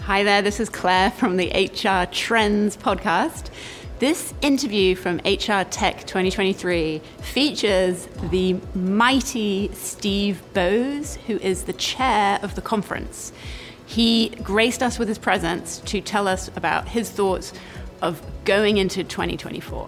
Hi there, this is Claire from the HR Trends podcast. This interview from HR Tech 2023 features the mighty Steve Boese, who is the chair of the conference. He graced us with his presence to tell us about his thoughts of going into 2024.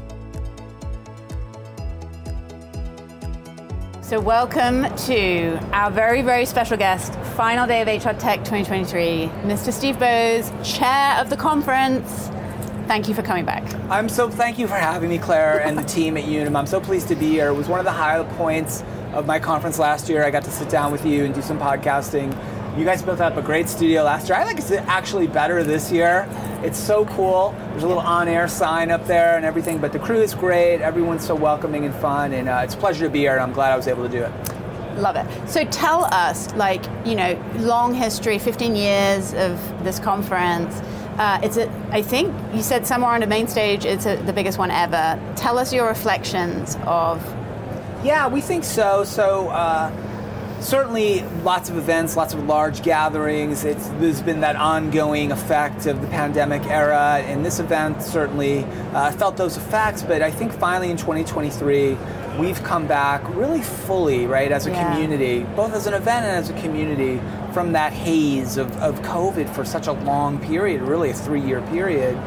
So welcome to our very, very special guest, final day of HR Tech 2023, Mr. Steve Boese, chair of the conference. Thank you for coming back. Thank you for having me, Claire, and the team at Unum. I'm so pleased to be here. It was one of the high points of my conference last year. I got to sit down with you and do some podcasting. You guys built up a great studio last year. I think it's actually better this year. It's so cool. There's a little on-air sign up there and everything, but the crew is great. Everyone's so welcoming and fun, and it's a pleasure to be here, and I'm glad I was able to do it. Love it. So tell us, long history, 15 years of this conference. I think you said somewhere on the main stage, it's the biggest one ever. Tell us your reflections of... Yeah, we think so. Certainly lots of events, lots of large gatherings. There's been that ongoing effect of the pandemic era, and this event certainly felt those effects, but I think finally in 2023, we've come back really fully, right, as a community, both as an event and as a community, from that haze of COVID for such a long period, really a 3-year period.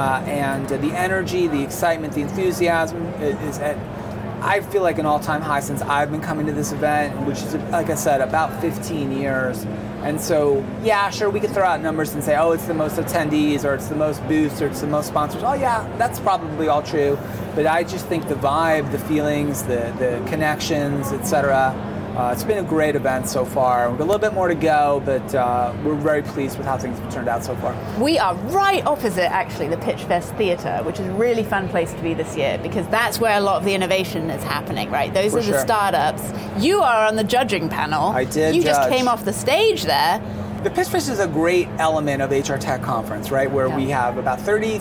And the energy, the excitement, the enthusiasm is at, I feel like, an all-time high since I've been coming to this event, which is, like I said, about 15 years. And so, yeah, sure, we could throw out numbers and say, oh, it's the most attendees, or it's the most booths, or it's the most sponsors. Oh, yeah, that's probably all true. But I just think the vibe, the feelings, the connections, etc., it's been a great event so far. We've got a little bit more to go, but we're very pleased with how things have turned out so far. We are right opposite, actually, the Pitch Fest Theatre, which is a really fun place to be this year, because that's where a lot of the innovation is happening, right? Those are the startups. You are on the judging panel. I did You judge. Just came off the stage there. The Pitch Fest is a great element of HR Tech Conference, right, where we have about 30,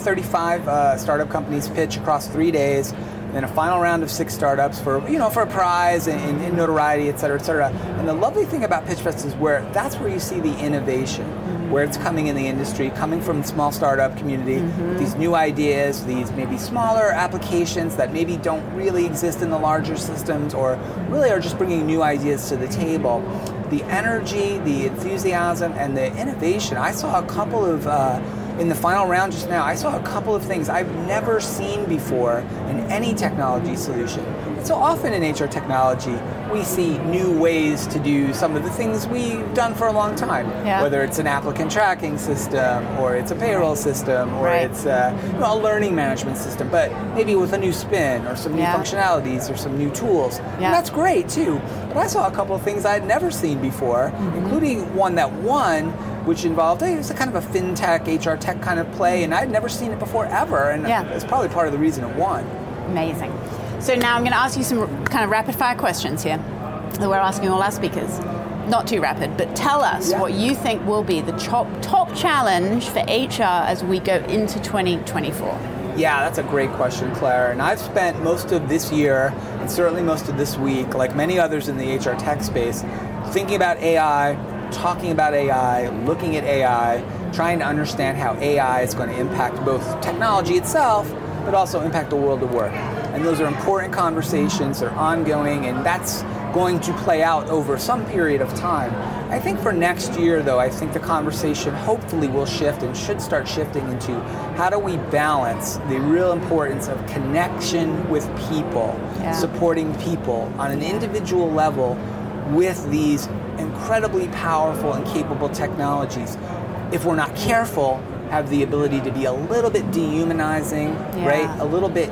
35 startup companies pitch across 3 days, then a final round of 6 startups for a prize and notoriety, et cetera, et cetera. And the lovely thing about Pitch Fest is that's where you see the innovation, where it's coming in the industry, coming from the small startup community, these new ideas, these maybe smaller applications that maybe don't really exist in the larger systems, or really are just bringing new ideas to the table. The energy, the enthusiasm, and the innovation. I saw a couple of, in the final round just now, I saw a couple of things I've never seen before in any technology solution. And so often in HR technology, we see new ways to do some of the things we've done for a long time, whether it's an applicant tracking system, or it's a payroll system, or it's a learning management system, but maybe with a new spin, or some new functionalities, or some new tools. And that's great too. But I saw a couple of things I'd never seen before, including one that won, which involved, it was a kind of a fintech, HR tech kind of play, and I'd never seen it before ever, and it's probably part of the reason it won. Amazing. So now I'm going to ask you some kind of rapid fire questions here that we're asking all our speakers. Not too rapid, but tell us what you think will be the top challenge for HR as we go into 2024. Yeah, that's a great question, Claire. And I've spent most of this year, and certainly most of this week, like many others in the HR tech space, thinking about AI, talking about AI, looking at AI, trying to understand how AI is going to impact both technology itself, but also impact the world of work. And those are important conversations, they're ongoing, and that's going to play out over some period of time. I think for next year, though, I think the conversation hopefully will shift and should start shifting into how do we balance the real importance of connection with people, supporting people on an individual level with these incredibly powerful and capable technologies. If we're not careful, have the ability to be a little bit dehumanizing, right? A little bit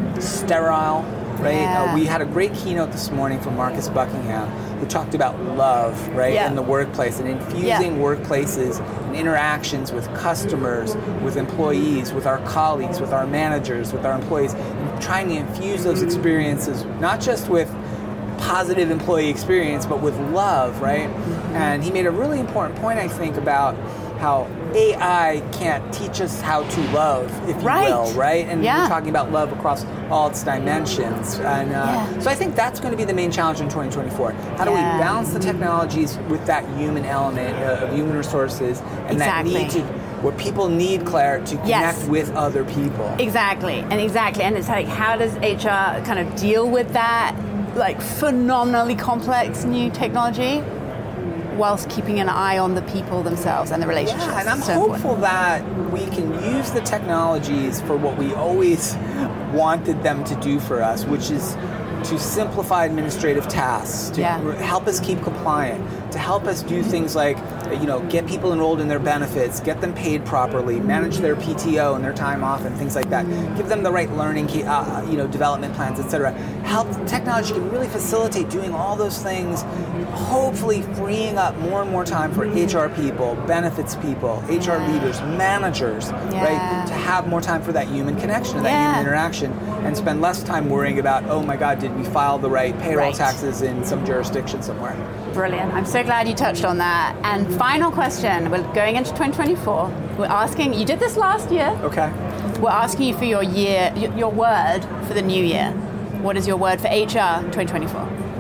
sterile, right? We had a great keynote this morning from Marcus Buckingham, who talked about love, right, in the workplace, and infusing workplaces and interactions with customers, with employees, with our colleagues, with our managers, with our employees, and trying to infuse those experiences, not just with positive employee experience, but with love, right? And he made a really important point, I think, about how AI can't teach us how to love, if you will, right? And we're talking about love across all its dimensions. And so I think that's going to be the main challenge in 2024. How do we balance the technologies with that human element of human resources and that need to, where people need, Claire, to connect with other people. Exactly. And it's like, how does HR kind of deal with that, like, phenomenally complex new technology whilst keeping an eye on the people themselves and the relationships? Yeah, and I'm hopeful that we can use the technologies for what we always wanted them to do for us, which is to simplify administrative tasks, to help us keep compliant, to help us do things like, get people enrolled in their benefits, get them paid properly, manage their PTO and their time off and things like that, give them the right learning, development plans, etc. Technology can really facilitate doing all those things, hopefully freeing up more and more time for HR people, benefits people, HR leaders, managers, right? To have more time for that human connection and that human interaction, and spend less time worrying about, oh my God, did we file the right payroll taxes in some jurisdiction somewhere? Brilliant. I'm so glad you touched on that. And final question, we're going into 2024. We're asking, you did this last year. Okay. We're asking you for your word for the new year. What is your word for HR 2024?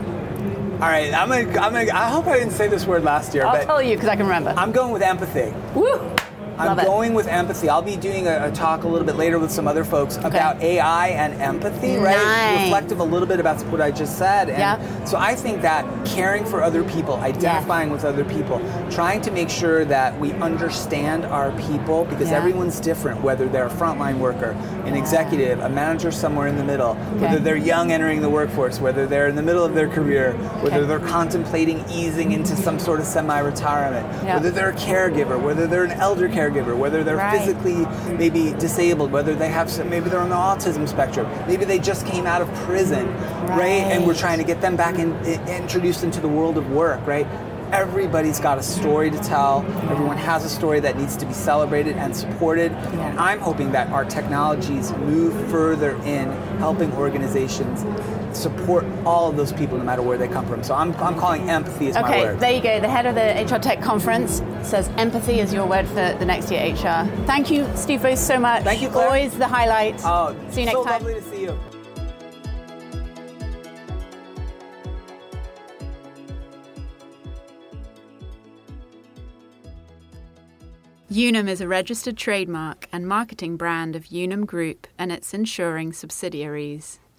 All right, I hope I didn't say this word last year. I'll tell you because I can remember. I'm going with empathy. Woo! I'm going with empathy. I'll be doing a talk a little bit later with some other folks about AI and empathy, right? Reflective a little bit about what I just said. And so I think that caring for other people, identifying with other people, trying to make sure that we understand our people, because everyone's different, whether they're a frontline worker, an executive, a manager somewhere in the middle, whether they're young entering the workforce, whether they're in the middle of their career, whether they're contemplating easing into some sort of semi-retirement, whether they're a caregiver, whether they're an elder caregiver, whether they're physically maybe disabled, whether they have maybe they're on the autism spectrum, maybe they just came out of prison, right? And we're trying to get them back introduced into the world of work, right? Everybody's got a story to tell. Everyone has a story that needs to be celebrated and supported. And I'm hoping that our technologies move further in helping organizations support all of those people no matter where they come from. So I'm calling empathy as my word. Okay, there you go. The head of the HR Tech Conference says empathy is your word for the next year HR. Thank you, Steve Boese, so much. Thank you, Claire. Always the highlight. Oh, see you next time. So lovely to see you. Unum is a registered trademark and marketing brand of Unum Group and its insuring subsidiaries.